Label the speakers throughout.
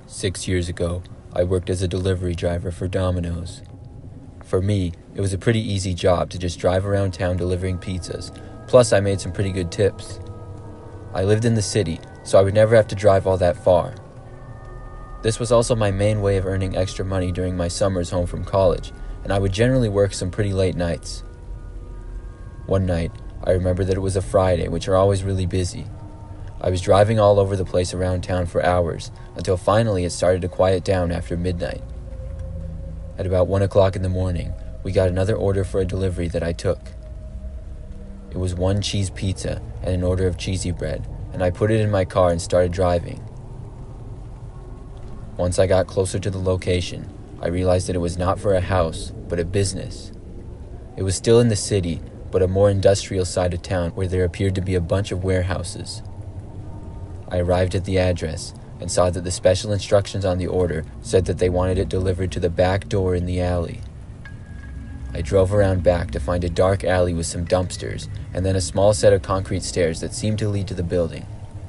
Speaker 1: 6 years ago, I worked as a delivery driver for Domino's. For me, it was a pretty easy job to just drive around town delivering pizzas, plus I made some pretty good tips. I lived in the city, so I would never have to drive all that far. This was also my main way of earning extra money during my summers home from college, and I would generally work some pretty late nights. One night, I remember that it was a Friday, which are always really busy. I was driving all over the place around town for hours, until finally it started to quiet down after midnight. At about 1 o'clock in the morning, we got another order for a delivery that I took. It was 1 cheese pizza and an order of cheesy bread, and I put it in my car and started driving. Once I got closer to the location, I realized that it was not for a house, but a business. It was still in the city, but a more industrial side of town where there appeared to be a bunch of warehouses. I arrived at the address and saw that the special instructions on the order said that they wanted it delivered to the back door in the alley. I drove around back to find a dark alley with some dumpsters and then a small set of concrete stairs that seemed to lead to the building.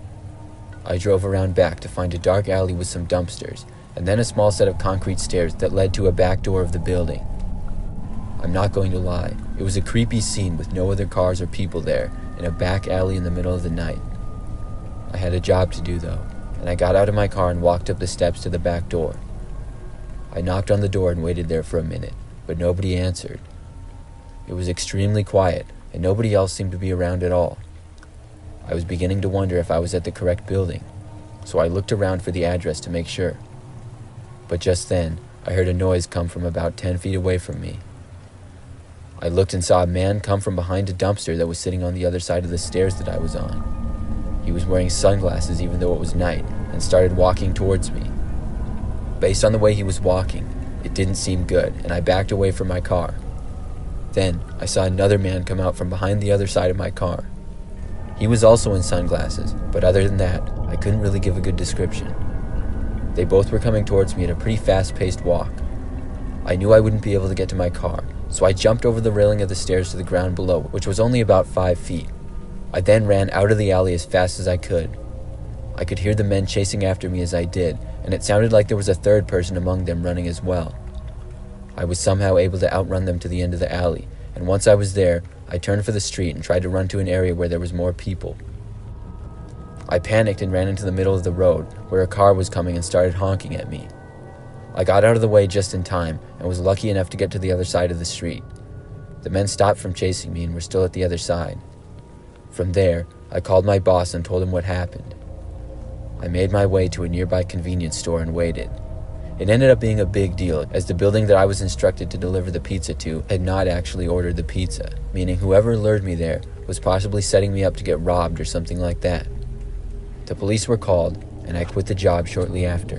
Speaker 1: I drove around back to find a dark alley with some dumpsters and then a small set of concrete stairs that led to a back door of the building. I'm not going to lie, it was a creepy scene with no other cars or people there in a back alley in the middle of the night. I had a job to do though, and I got out of my car and walked up the steps to the back door. I knocked on the door and waited there for a minute, but nobody answered. It was extremely quiet, and nobody else seemed to be around at all. I was beginning to wonder if I was at the correct building, so I looked around for the address to make sure. But just then, I heard a noise come from about 10 feet away from me. I looked and saw a man come from behind a dumpster that was sitting on the other side of the stairs that I was on. He was wearing sunglasses even though it was night, and started walking towards me. Based on the way he was walking, it didn't seem good, and I backed away from my car. Then, I saw another man come out from behind the other side of my car. He was also in sunglasses, but other than that, I couldn't really give a good description. They both were coming towards me at a pretty fast-paced walk. I knew I wouldn't be able to get to my car, so I jumped over the railing of the stairs to the ground below, which was only about 5 feet. I then ran out of the alley as fast as I could. I could hear the men chasing after me as I did, and it sounded like there was a third person among them running as well. I was somehow able to outrun them to the end of the alley, and once I was there, I turned for the street and tried to run to an area where there was more people. I panicked and ran into the middle of the road, where a car was coming and started honking at me. I got out of the way just in time, and was lucky enough to get to the other side of the street. The men stopped from chasing me and were still at the other side. From there, I called my boss and told him what happened. I made my way to a nearby convenience store and waited. It ended up being a big deal, as the building that I was instructed to deliver the pizza to had not actually ordered the pizza, meaning whoever lured me there was possibly setting me up to get robbed or something like that. The police were called, and I quit the job shortly after.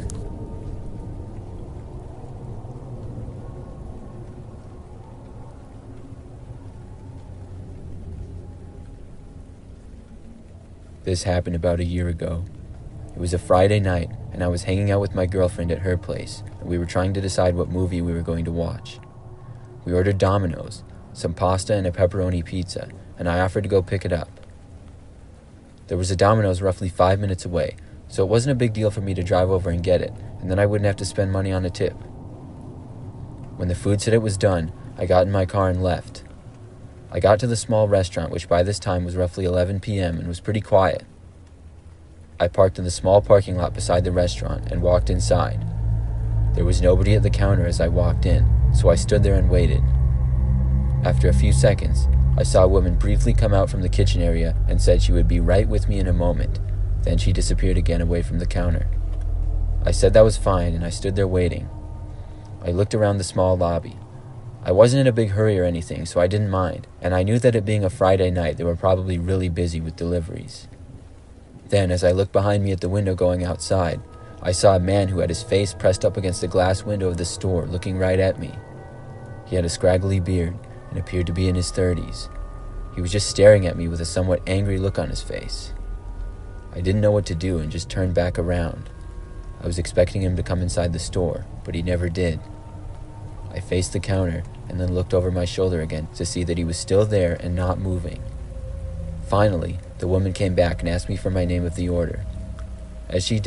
Speaker 1: This happened about a year ago. It was a Friday night, and I was hanging out with my girlfriend at her place, and we were trying to decide what movie we were going to watch. We ordered Domino's, some pasta and a pepperoni pizza, and I offered to go pick it up. There was a Domino's roughly 5 minutes away, so it wasn't a big deal for me to drive over and get it, and then I wouldn't have to spend money on a tip. When the food said it was done, I got in my car and left. I got to the small restaurant, which by this time was roughly 11 p.m. and was pretty quiet. I parked in the small parking lot beside the restaurant and walked inside. There was nobody at the counter as I walked in, so I stood there and waited. After a few seconds, I saw a woman briefly come out from the kitchen area and said she would be right with me in a moment. Then she disappeared again away from the counter. I said that was fine, and I stood there waiting. I looked around the small lobby. I wasn't in a big hurry or anything, so I didn't mind, and I knew that it being a Friday night, they were probably really busy with deliveries. Then, as I looked behind me at the window going outside, I saw a man who had his face pressed up against the glass window of the store, looking right at me. He had a scraggly beard and appeared to be in his 30s. He was just staring at me with a somewhat angry look on his face. I didn't know what to do and just turned back around. I was expecting him to come inside the store, but he never did. I faced the counter and then looked over my shoulder again to see that he was still there and not moving. Finally, the woman came back and asked me for my name of the order. As she did,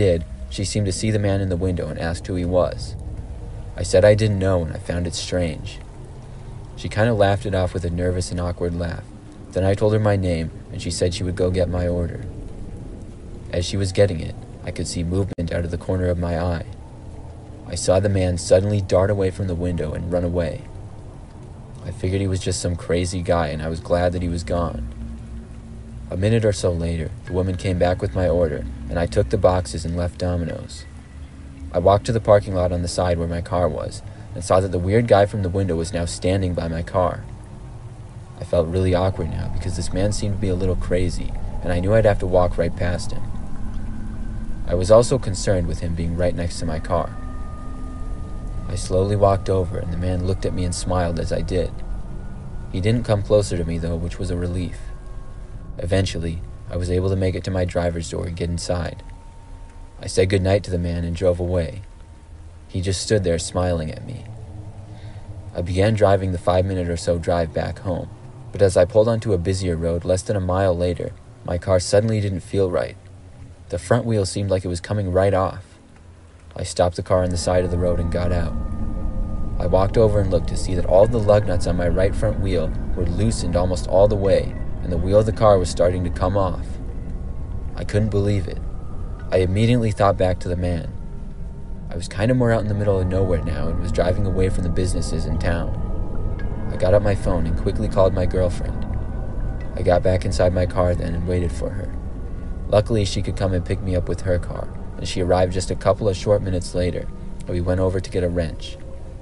Speaker 1: She seemed to see the man in the window and asked who he was. I said I didn't know and I found it strange. She kind of laughed it off with a nervous and awkward laugh. Then I told her my name and she said she would go get my order. As she was getting it, I could see movement out of the corner of my eye. I saw the man suddenly dart away from the window and run away. I figured he was just some crazy guy and I was glad that he was gone. A minute or so later, the woman came back with my order and I took the boxes and left Domino's. I walked to the parking lot on the side where my car was and saw that the weird guy from the window was now standing by my car. I felt really awkward now because this man seemed to be a little crazy and I knew I'd have to walk right past him. I was also concerned with him being right next to my car. I slowly walked over and the man looked at me and smiled as I did. He didn't come closer to me though, which was a relief. Eventually, I was able to make it to my driver's door and get inside. I said goodnight to the man and drove away. He just stood there smiling at me. I began driving the 5-minute or so drive back home, but as I pulled onto a busier road less than a mile later, my car suddenly didn't feel right. The front wheel seemed like it was coming right off. I stopped the car on the side of the road and got out. I walked over and looked to see that all the lug nuts on my right front wheel were loosened almost all the way, and the wheel of the car was starting to come off. I couldn't believe it. I immediately thought back to the man. I was kind of more out in the middle of nowhere now and was driving away from the businesses in town. I got up my phone and quickly called my girlfriend. I got back inside my car then and waited for her. Luckily, she could come and pick me up with her car, and she arrived just a couple of short minutes later, and we went over to get a wrench.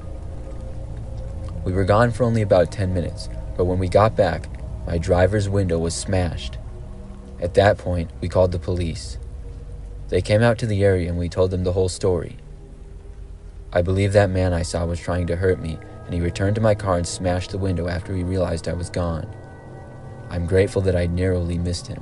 Speaker 1: We were gone for only about 10 minutes, but when we got back, my driver's window was smashed. At that point, we called the police. They came out to the area and we told them the whole story. I believe that man I saw was trying to hurt me, and he returned to my car and smashed the window after he realized I was gone. I'm grateful that I narrowly missed him.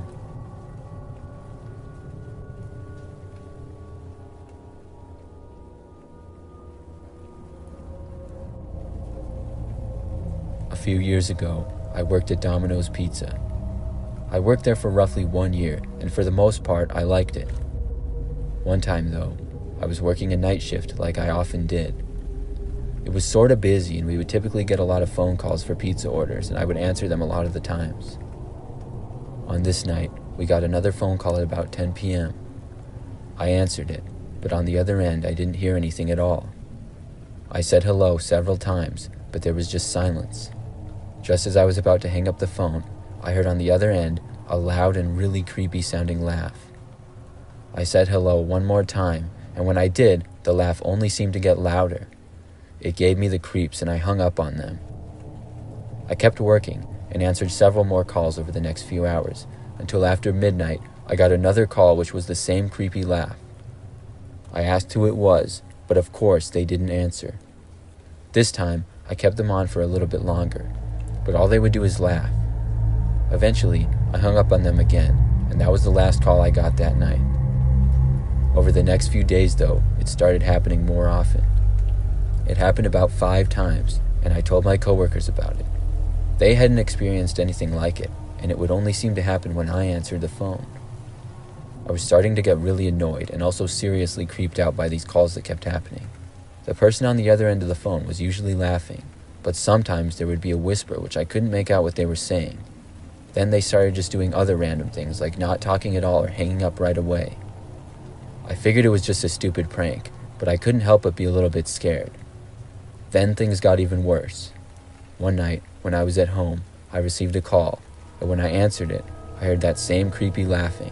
Speaker 1: A few years ago, I worked at Domino's Pizza. I worked there for roughly 1 year, and for the most part, I liked it. One time, though, I was working a night shift like I often did. It was sort of busy, and we would typically get a lot of phone calls for pizza orders, and I would answer them a lot of the times. On this night, we got another phone call at about 10 p.m. I answered it, but on the other end, I didn't hear anything at all. I said hello several times, but there was just silence. Just as I was about to hang up the phone, I heard on the other end a loud and really creepy sounding laugh. I said hello one more time, and when I did, the laugh only seemed to get louder. It gave me the creeps and I hung up on them. I kept working and answered several more calls over the next few hours, until after midnight I got another call which was the same creepy laugh. I asked who it was, but of course they didn't answer. This time, I kept them on for a little bit longer, but all they would do is laugh. Eventually, I hung up on them again, and that was the last call I got that night. Over the next few days, though, it started happening more often. It happened about 5 times, and I told my coworkers about it. They hadn't experienced anything like it, and it would only seem to happen when I answered the phone. I was starting to get really annoyed and also seriously creeped out by these calls that kept happening. The person on the other end of the phone was usually laughing, but sometimes there would be a whisper which I couldn't make out what they were saying. Then they started just doing other random things like not talking at all or hanging up right away. I figured it was just a stupid prank, but I couldn't help but be a little bit scared. Then things got even worse. One night, when I was at home, I received a call, and when I answered it, I heard that same creepy laughing.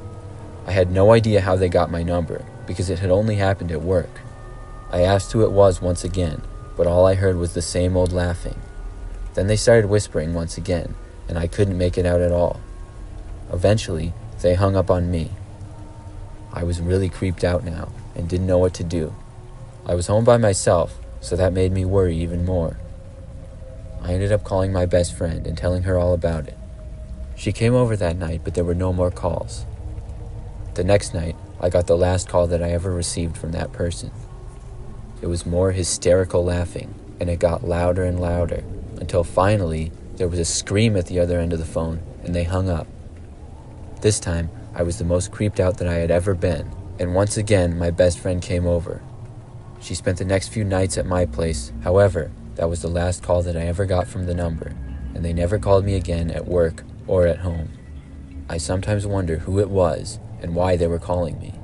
Speaker 1: I had no idea how they got my number, because it had only happened at work. I asked who it was once again, but all I heard was the same old laughing. Then they started whispering once again, and I couldn't make it out at all. Eventually, they hung up on me. I was really creeped out now, and didn't know what to do. I was home by myself, so that made me worry even more. I ended up calling my best friend and telling her all about it. She came over that night, but there were no more calls. The next night, I got the last call that I ever received from that person. It was more hysterical laughing, and it got louder and louder, until finally, there was a scream at the other end of the phone, and they hung up. This time, I was the most creeped out that I had ever been, And once again, my best friend came over. She spent the next few nights at my place. However, that was the last call that I ever got from the number, and they never called me again at work or at home. I sometimes wonder who it was and why they were calling me.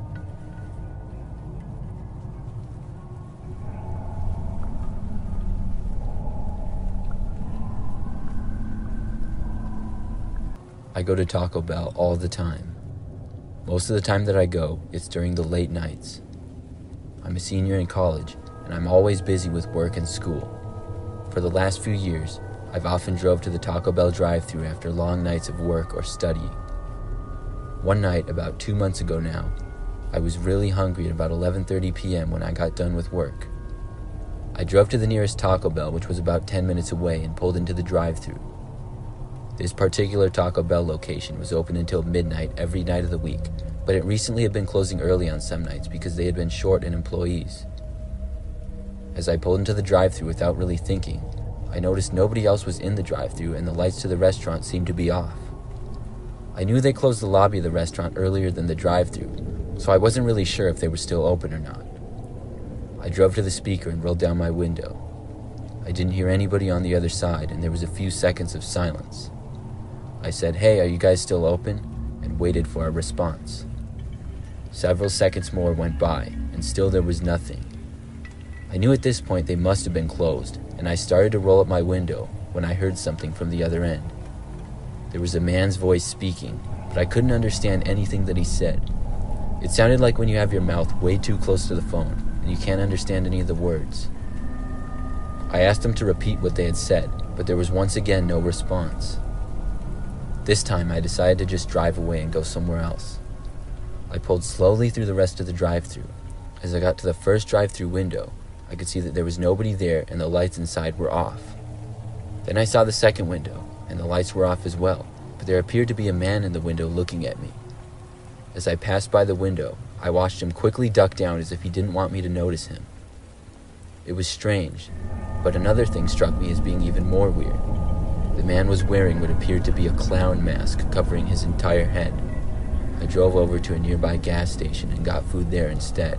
Speaker 1: I go to Taco Bell all the time. Most of the time that I go, it's during the late nights. I'm a senior in college, and I'm always busy with work and school. For the last few years, I've often drove to the Taco Bell drive-thru after long nights of work or studying. One night, about 2 months ago now, I was really hungry at about 11:30 p.m. when I got done with work. I drove to the nearest Taco Bell, which was about 10 minutes away, and pulled into the drive-thru. This particular Taco Bell location was open until midnight every night of the week, but it recently had been closing early on some nights because they had been short in employees. As I pulled into the drive-thru without really thinking, I noticed nobody else was in the drive-thru and the lights to the restaurant seemed to be off. I knew they closed the lobby of the restaurant earlier than the drive-thru, so I wasn't really sure if they were still open or not. I drove to the speaker and rolled down my window. I didn't hear anybody on the other side, and there was a few seconds of silence. I said, "Hey, are you guys still open?" and waited for a response. Several seconds more went by, and still there was nothing. I knew at this point they must have been closed, and I started to roll up my window when I heard something from the other end. There was a man's voice speaking, but I couldn't understand anything that he said. It sounded like when you have your mouth way too close to the phone, and you can't understand any of the words. I asked him to repeat what they had said, but there was once again no response. This time, I decided to just drive away and go somewhere else. I pulled slowly through the rest of the drive-thru. As I got to the first drive-thru window, I could see that there was nobody there and the lights inside were off. Then I saw the second window, and the lights were off as well, but there appeared to be a man in the window looking at me. As I passed by the window, I watched him quickly duck down as if he didn't want me to notice him. It was strange, but another thing struck me as being even more weird. The man was wearing what appeared to be a clown mask covering his entire head. I drove over to a nearby gas station and got food there instead.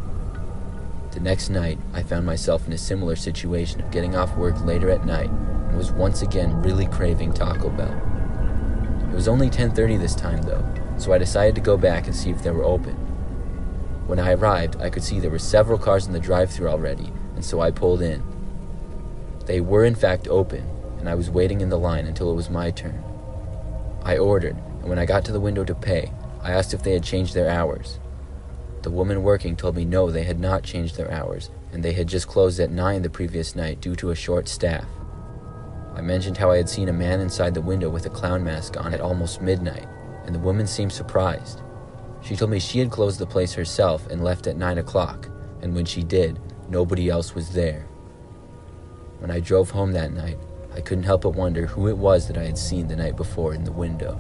Speaker 1: The next night, I found myself in a similar situation of getting off work later at night and was once again really craving Taco Bell. It was only 10:30 this time though, so I decided to go back and see if they were open. When I arrived, I could see there were several cars in the drive-thru already, and so I pulled in. They were in fact open, and I was waiting in the line until it was my turn. I ordered, and when I got to the window to pay, I asked if they had changed their hours. The woman working told me no, they had not changed their hours, and they had just closed at 9 the previous night due to a short staff. I mentioned how I had seen a man inside the window with a clown mask on at almost midnight, and the woman seemed surprised. She told me she had closed the place herself and left at 9 o'clock, and when she did, nobody else was there. When I drove home that night, I couldn't help but wonder who it was that I had seen the night before in the window.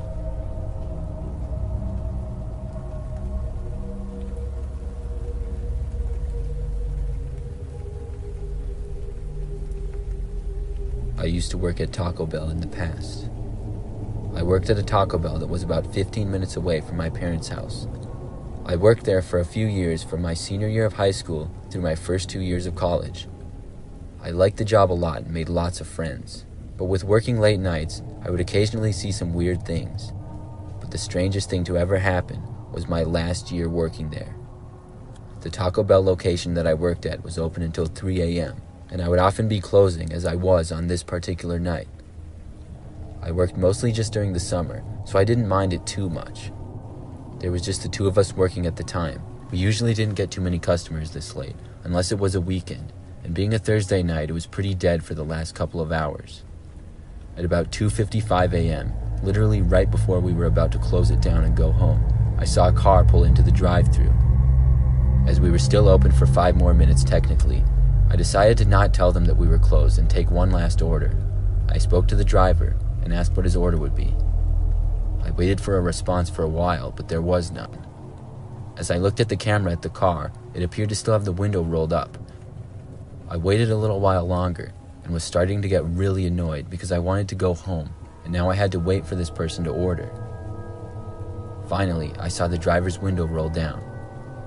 Speaker 1: I used to work at Taco Bell in the past. I worked at a Taco Bell that was about 15 minutes away from my parents' house. I worked there for a few years from my senior year of high school through my first 2 years of college. I liked the job a lot and made lots of friends. But with working late nights, I would occasionally see some weird things. But the strangest thing to ever happen was my last year working there. The Taco Bell location that I worked at was open until 3 a.m., and I would often be closing as I was on this particular night. I worked mostly just during the summer, so I didn't mind it too much. There was just the two of us working at the time. We usually didn't get too many customers this late, unless it was a weekend, and being a Thursday night, it was pretty dead for the last couple of hours. At about 2:55 a.m., literally right before we were about to close it down and go home, I saw a car pull into the drive-thru. As we were still open for 5 more minutes technically, I decided to not tell them that we were closed and take one last order. I spoke to the driver and asked what his order would be. I waited for a response for a while, but there was none. As I looked at the camera at the car, it appeared to still have the window rolled up. I waited a little while longer and was starting to get really annoyed because I wanted to go home, and now I had to wait for this person to order. Finally, I saw the driver's window roll down,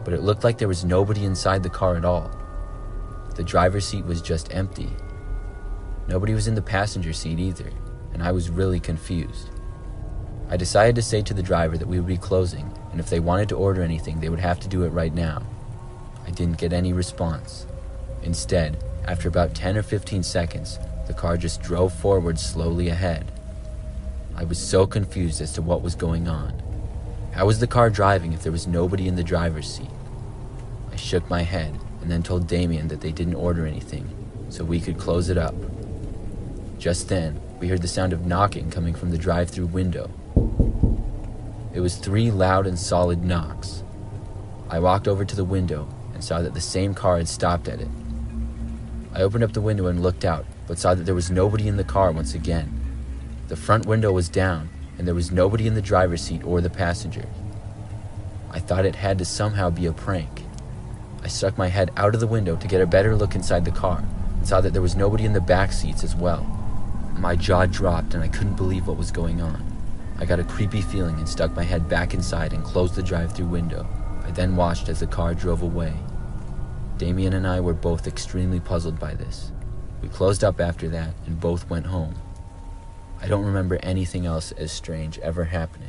Speaker 1: but it looked like there was nobody inside the car at all. The driver's seat was just empty. Nobody was in the passenger seat either, and I was really confused. I decided to say to the driver that we would be closing, and if they wanted to order anything, they would have to do it right now. I didn't get any response. Instead, after about 10 or 15 seconds, the car just drove forward slowly ahead. I was so confused as to what was going on. How was the car driving if there was nobody in the driver's seat? I shook my head and then told Damien that they didn't order anything, so we could close it up. Just then, we heard the sound of knocking coming from the drive-through window. It was 3 loud and solid knocks. I walked over to the window and saw that the same car had stopped at it. I opened up the window and looked out, but saw that there was nobody in the car once again. The front window was down, and there was nobody in the driver's seat or the passenger. I thought it had to somehow be a prank. I stuck my head out of the window to get a better look inside the car, and saw that there was nobody in the back seats as well. My jaw dropped and I couldn't believe what was going on. I got a creepy feeling and stuck my head back inside and closed the drive-through window. I then watched as the car drove away. Damien and I were both extremely puzzled by this. We closed up after that and both went home. I don't remember anything else as strange ever happening.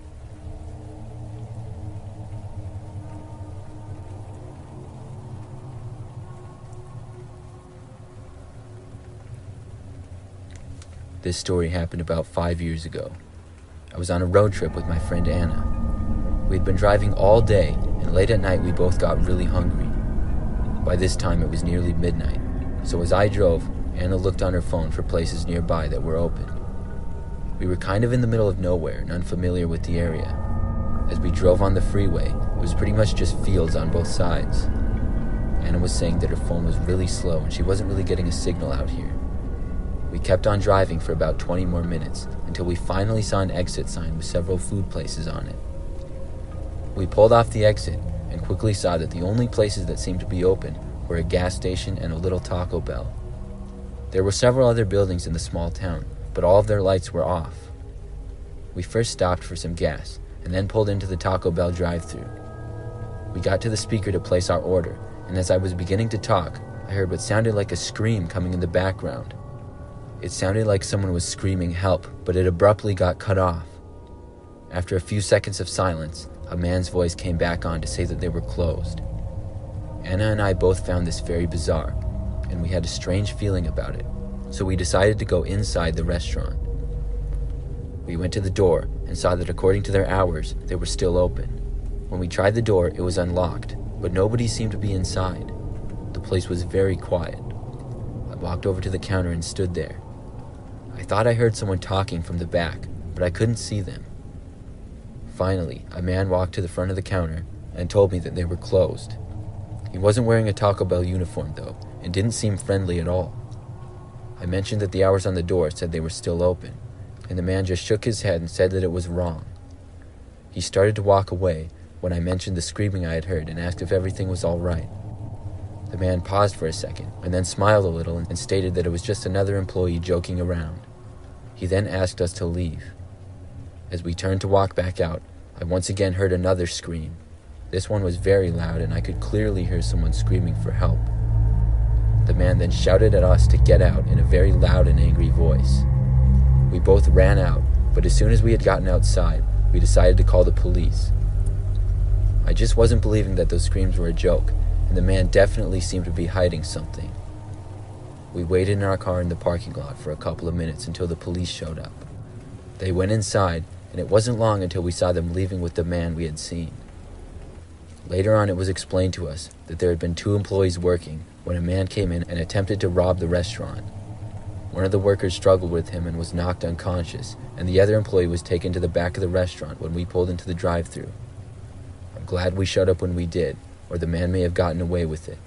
Speaker 1: This story happened about 5 years ago. I was on a road trip with my friend Anna. We'd been driving all day, and late at night we both got really hungry. By this time it was nearly midnight, so as I drove, Anna looked on her phone for places nearby that were open. We were kind of in the middle of nowhere and unfamiliar with the area. As we drove on the freeway, it was pretty much just fields on both sides. Anna was saying that her phone was really slow and she wasn't really getting a signal out here. We kept on driving for about 20 more minutes until we finally saw an exit sign with several food places on it. We pulled off the exit and quickly saw that the only places that seemed to be open were a gas station and a little Taco Bell. There were several other buildings in the small town, but all of their lights were off. We first stopped for some gas and then pulled into the Taco Bell drive-thru. We got to the speaker to place our order, and as I was beginning to talk, I heard what sounded like a scream coming in the background. It sounded like someone was screaming help, but it abruptly got cut off. After a few seconds of silence, a man's voice came back on to say that they were closed. Anna and I both found this very bizarre, and we had a strange feeling about it, so we decided to go inside the restaurant. We went to the door and saw that according to their hours, they were still open. When we tried the door, it was unlocked, but nobody seemed to be inside. The place was very quiet. I walked over to the counter and stood there. I thought I heard someone talking from the back, but I couldn't see them. Finally, a man walked to the front of the counter and told me that they were closed. He wasn't wearing a Taco Bell uniform though, and didn't seem friendly at all. I mentioned that the hours on the door said they were still open, and the man just shook his head and said that it was wrong. He started to walk away when I mentioned the screaming I had heard and asked if everything was all right. The man paused for a second and then smiled a little and stated that it was just another employee joking around. He then asked us to leave. As we turned to walk back out, I once again heard another scream. This one was very loud and I could clearly hear someone screaming for help. The man then shouted at us to get out in a very loud and angry voice. We both ran out, but as soon as we had gotten outside, we decided to call the police. I just wasn't believing that those screams were a joke, and the man definitely seemed to be hiding something. We waited in our car in the parking lot for a couple of minutes until the police showed up. They went inside, and it wasn't long until we saw them leaving with the man we had seen. Later on, it was explained to us that there had been 2 employees working when a man came in and attempted to rob the restaurant. One of the workers struggled with him and was knocked unconscious, and the other employee was taken to the back of the restaurant when we pulled into the drive-thru. I'm glad we showed up when we did, or the man may have gotten away with it.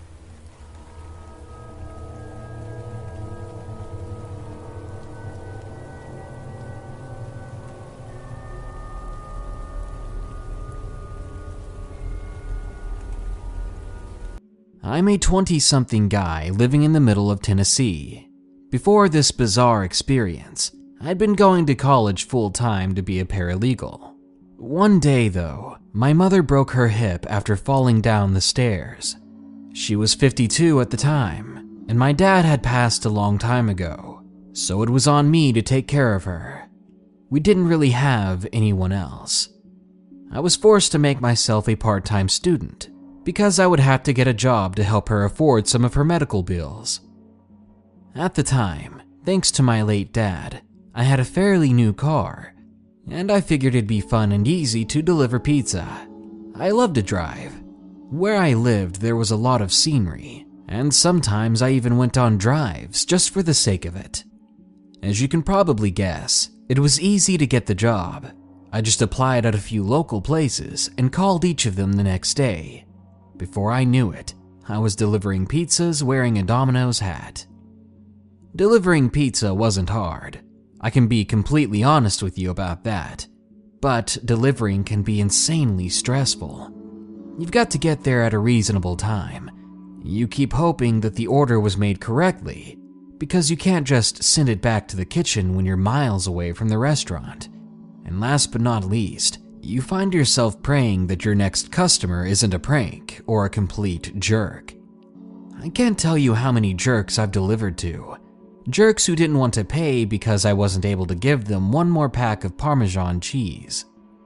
Speaker 2: I'm a 20-something guy living in the middle of Tennessee. Before this bizarre experience, I'd been going to college full-time to be a paralegal. One day, though, My mother broke her hip after falling down the stairs. She was 52 at the time, and my dad had passed a long time ago, so it was on me to take care of her. We didn't really have anyone else. I was forced to make myself a part-time student because I would have to get a job to help her afford some of her medical bills. At the time, thanks to my late dad, I had a fairly new car, and I figured it'd be fun and easy to deliver pizza. I loved to drive. Where I lived, there was a lot of scenery, and sometimes I even went on drives just for the sake of it. As you can probably guess, it was easy to get the job. I just applied at a few local places and called each of them the next day. Before I knew it, I was delivering pizzas wearing a Domino's hat. Delivering pizza wasn't hard. I can be completely honest with you about that. But delivering can be insanely stressful. You've got to get there at a reasonable time. You keep hoping that the order was made correctly, because you can't just send it back to the kitchen when you're miles away from the restaurant. And last but not least, you find yourself praying that your next customer isn't a prank or a complete jerk. I can't tell you how many jerks I've delivered to. Jerks who didn't want to pay because I wasn't able to give them one more pack of Parmesan cheese.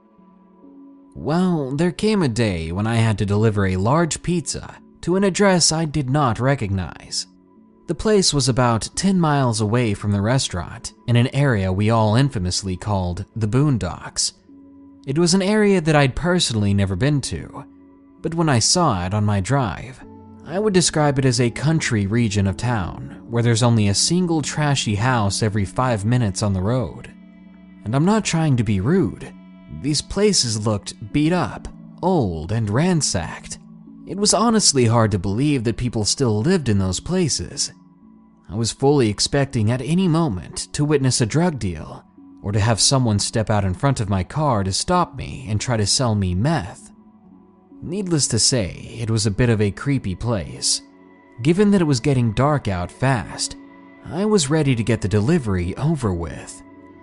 Speaker 2: Well, there came a day when I had to deliver a large pizza to an address I did not recognize. The place was about 10 miles away from the restaurant in an area we all infamously called the Boondocks. It was an area that I'd personally never been to, but when I saw it on my drive, I would describe it as a country region of town where there's only a single trashy house every 5 minutes on the road. And I'm not trying to be rude. These places looked beat up, old, and ransacked. It was honestly hard to believe that people still lived in those places. I was fully expecting at any moment to witness a drug deal, or to have someone step out in front of my car to stop me and try to sell me meth. Needless to say, it was a bit of a creepy place. Given that it was getting dark out fast, I was ready to get the delivery over with.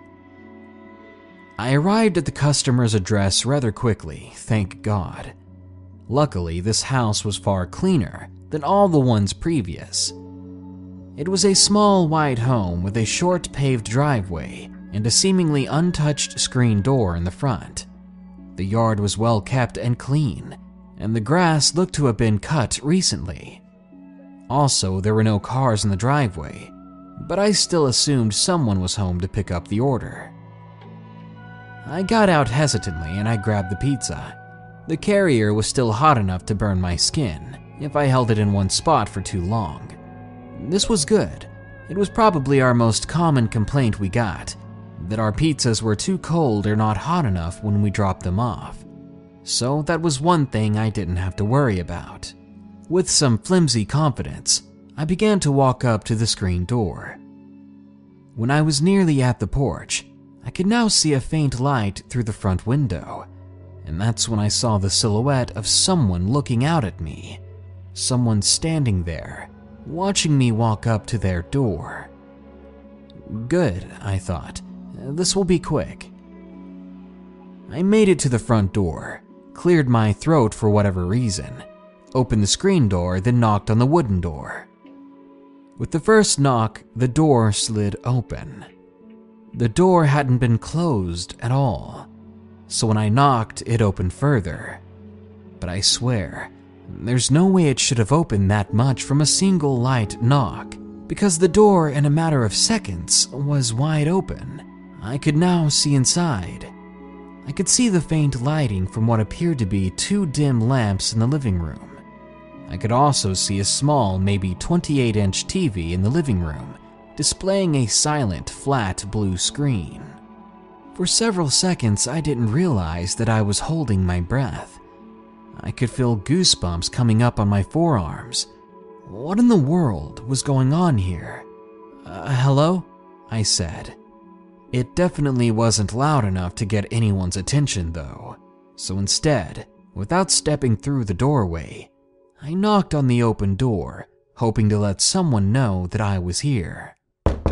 Speaker 2: I arrived at the customer's address rather quickly, thank God. Luckily, this house was far cleaner than all the ones previous. It was a small white home with a short paved driveway and a seemingly untouched screen door in the front. The yard was well kept and clean, and the grass looked to have been cut recently. Also, there were no cars in the driveway, but I still assumed someone was home to pick up the order. I got out hesitantly and I grabbed the pizza. The carrier was still hot enough to burn my skin if I held it in one spot for too long. This was good. It was probably our most common complaint we got, that our pizzas were too cold or not hot enough when we dropped them off. So that was one thing I didn't have to worry about. With some flimsy confidence, I began to walk up to the screen door. When I was nearly at the porch, I could now see a faint light through the front window, and that's when I saw the silhouette of someone looking out at me. Someone standing there, watching me walk up to their door. Good, I thought. This will be quick. I made it to the front door, cleared my throat for whatever reason, opened the screen door, then knocked on the wooden door. With the first knock, the door slid open. The door hadn't been closed at all, so when I knocked, it opened further. But I swear, there's no way it should have opened that much from a single light knock, because the door, in a matter of seconds, was wide open. I could now see inside. I could see the faint lighting from what appeared to be 2 dim lamps in the living room. I could also see a small, maybe 28-inch TV in the living room, displaying a silent, flat blue screen. For several seconds, I didn't realize that I was holding my breath. I could feel goosebumps coming up on my forearms. What in the world was going on here? Hello? I said. It definitely wasn't loud enough to get anyone's attention, though. So instead, without stepping through the doorway, I knocked on the open door, hoping to let someone know that I was here.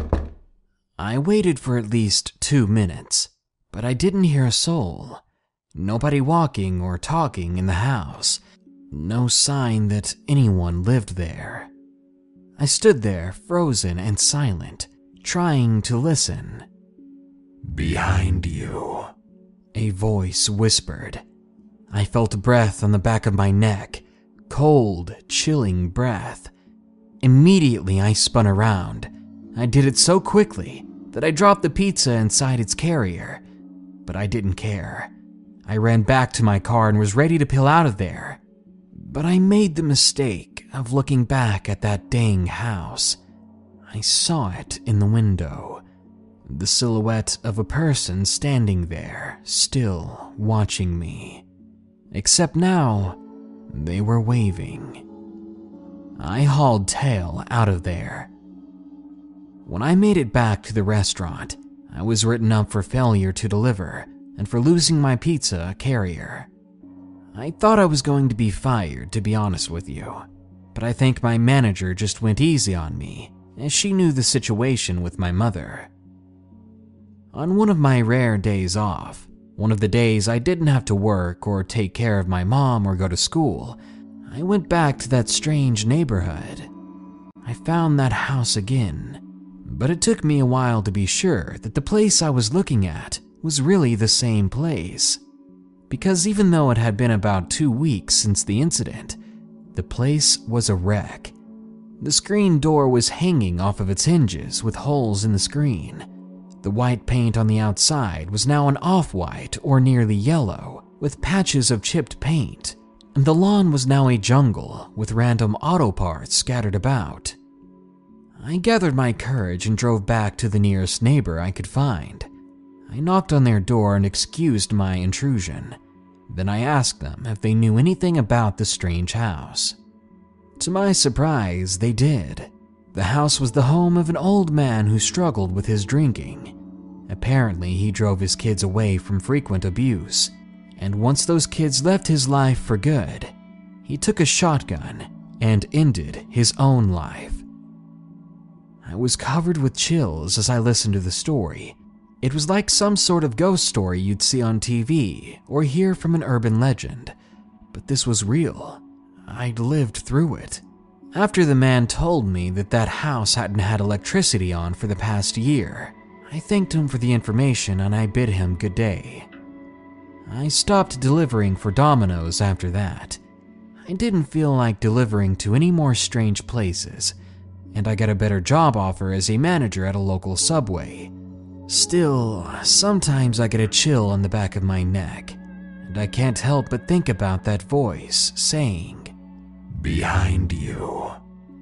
Speaker 2: I waited for at least 2 minutes, but I didn't hear a soul. Nobody walking or talking in the house. No sign that anyone lived there. I stood there, frozen and silent, trying to listen. "Behind you," a voice whispered. I felt breath on the back of my neck, cold, chilling breath. Immediately I spun around. I did it so quickly that I dropped the pizza inside its carrier, but I didn't care. I ran back to my car and was ready to peel out of there. But I made the mistake of looking back at that dang house. I saw it in the window. The silhouette of a person standing there, still watching me. Except now, they were waving. I hauled tail out of there. When I made it back to the restaurant, I was written up for failure to deliver and for losing my pizza carrier. I thought I was going to be fired, to be honest with you, but I think my manager just went easy on me, as she knew the situation with my mother. On one of my rare days off, one of the days I didn't have to work or take care of my mom or go to school, I went back to that strange neighborhood. I found that house again, but it took me a while to be sure that the place I was looking at was really the same place. Because even though it had been about 2 weeks since the incident, the place was a wreck. The screen door was hanging off of its hinges with holes in the screen. The white paint on the outside was now an off-white or nearly yellow, with patches of chipped paint, and the lawn was now a jungle with random auto parts scattered about. I gathered my courage and drove back to the nearest neighbor I could find. I knocked on their door and excused my intrusion. Then I asked them if they knew anything about the strange house. To my surprise, they did. The house was the home of an old man who struggled with his drinking. Apparently, he drove his kids away from frequent abuse, and once those kids left his life for good, he took a shotgun and ended his own life. I was covered with chills as I listened to the story. It was like some sort of ghost story you'd see on TV or hear from an urban legend, but this was real. I'd lived through it. After the man told me that that house hadn't had electricity on for the past year, I thanked him for the information and I bid him good day. I stopped delivering for Domino's after that. I didn't feel like delivering to any more strange places, and I got a better job offer as a manager at a local Subway. Still, sometimes I get a chill on the back of my neck, and I can't help but think about that voice saying, "Behind you."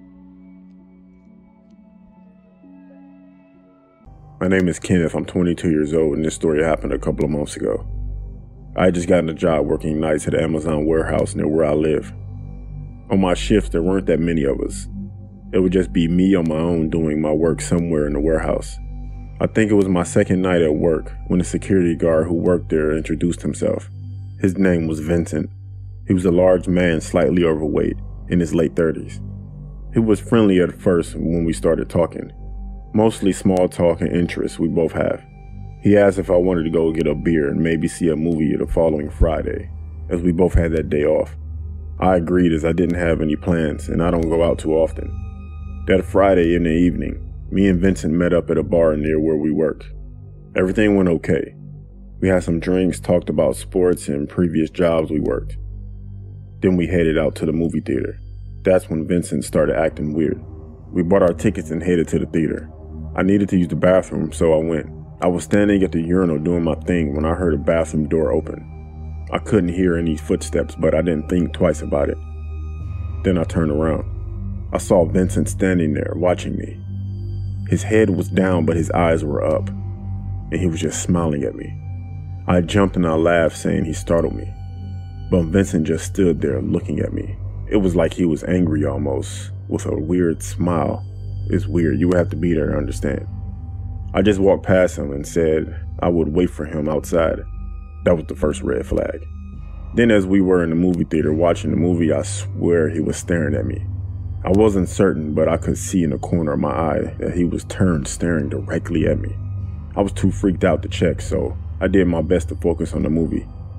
Speaker 3: My name is Kenneth. I'm 22 years old, and this story happened a couple of months ago. I had just gotten a job working nights at an Amazon warehouse near where I live. On my shifts, there weren't that many of us. It would just be me on my own doing my work somewhere in the warehouse. I think it was my second night at work when the security guard who worked there introduced himself. His name was Vincent. He was a large man, slightly overweight, in his late 30s. He was friendly at first when we started talking. Mostly small talk and interests we both have. He asked if I wanted to go get a beer and maybe see a movie the following Friday, as we both had that day off. I agreed as I didn't have any plans and I don't go out too often. That Friday in the evening, me and Vincent met up at a bar near where we work. Everything went okay. We had some drinks, talked about sports and previous jobs we worked. Then we headed out to the movie theater. That's when Vincent started acting weird. We bought our tickets and headed to the theater. I needed to use the bathroom, so I went. I was standing at the urinal doing my thing when I heard a bathroom door open. I couldn't hear any footsteps, but I didn't think twice about it. Then I turned around. I saw Vincent standing there watching me. His head was down, but his eyes were up, and he was just smiling at me. I jumped and I laughed, saying he startled me. But Vincent just stood there looking at me. It was like he was angry almost, with a weird smile. It's weird, you would have to be there to understand. I just walked past him and said I would wait for him outside. That was the first red flag. Then as we were in the movie theater watching the movie, I swear he was staring at me. I wasn't certain, but I could see in the corner of my eye that he was turned staring directly at me. I was too freaked out to check, so I did my best to focus on the movie.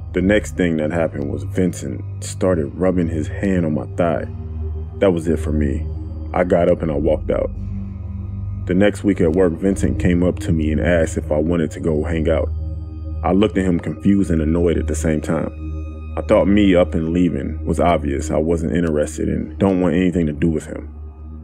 Speaker 3: The next thing that happened was Vincent started rubbing his hand on my thigh. That was it for me. I got up and I walked out. The next week at work, Vincent came up to me and asked if I wanted to go hang out. I looked at him confused and annoyed at the same time. I thought me up and leaving was obvious. I wasn't interested and don't want anything to do with him.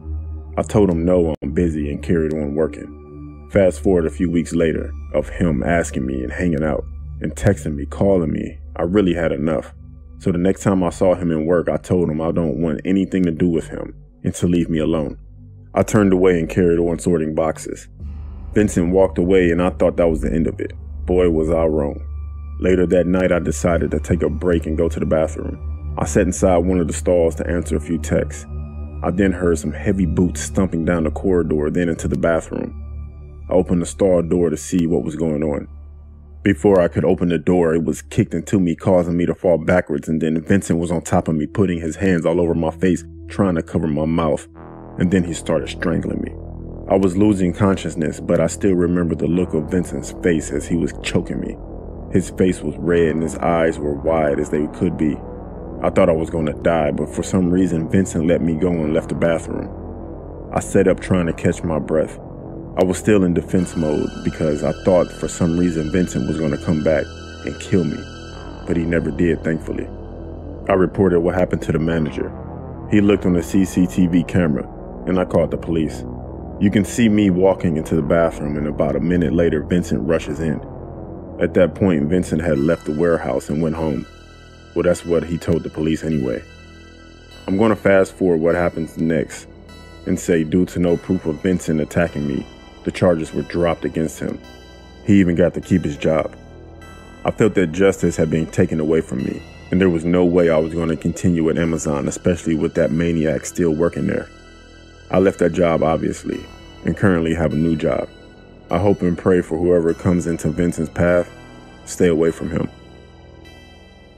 Speaker 3: I told him no, I'm busy, and carried on working. Fast forward a few weeks later of him asking me and hanging out and texting me, calling me. I really had enough. So the next time I saw him in work, I told him I don't want anything to do with him and to leave me alone. I turned away and carried on sorting boxes. Vincent walked away and I thought that was the end of it. Boy, was I wrong. Later that night, I decided to take a break and go to the bathroom. I sat inside one of the stalls to answer a few texts. I then heard some heavy boots stumping down the corridor, then into the bathroom. I opened the stall door to see what was going on. Before I could open the door, it was kicked into me, causing me to fall backwards, and then Vincent was on top of me, putting his hands all over my face, trying to cover my mouth, and then he started strangling me. I was losing consciousness, but I still remember the look of Vincent's face as he was choking me. His face was red and his eyes were wide as they could be. I thought I was going to die, but for some reason Vincent let me go and left the bathroom. I sat up trying to catch my breath. I was still in defense mode because I thought for some reason Vincent was going to come back and kill me, but he never did, thankfully. I reported what happened to the manager. He looked on the CCTV camera and I called the police. You can see me walking into the bathroom, and about a minute later Vincent rushes in. At that point, Vincent had left the warehouse and went home. Well, that's what he told the police anyway. I'm going to fast forward what happens next and say due to no proof of Vincent attacking me, the charges were dropped against him. He even got to keep his job. I felt that justice had been taken away from me, and there was no way I was going to continue at Amazon, especially with that maniac still working there. I left that job, obviously, and currently have a new job. I hope and pray for whoever comes into Vincent's path, stay away from him.